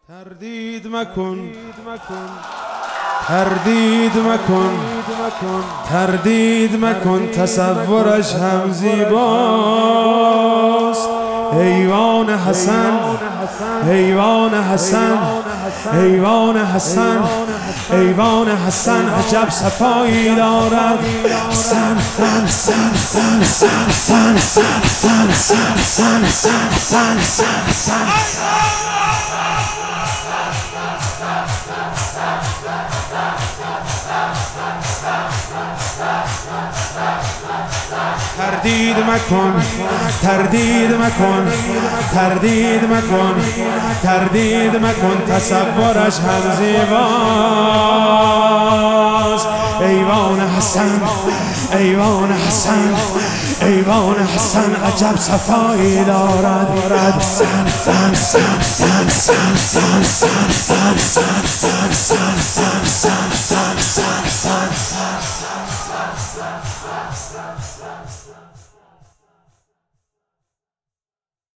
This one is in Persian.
تردید مکن، تردید مکن، تردید مکن، تصورش هم زیباست. حیوان حسن، حیوان حسن، حیوان حسن، حیوان حسن عجب صفایی دارد. حسن حسن حسن حسن حسن حسن حسن حسن. تردید مکن، تردید مکن، تردید مکن، تردید مکن، تصورش هم زیباست. ایوان حسن، ایوان حسن، ایوان حسن عجب صفایی دارد. حسن حسن حسن حسن حسن حسن حسن.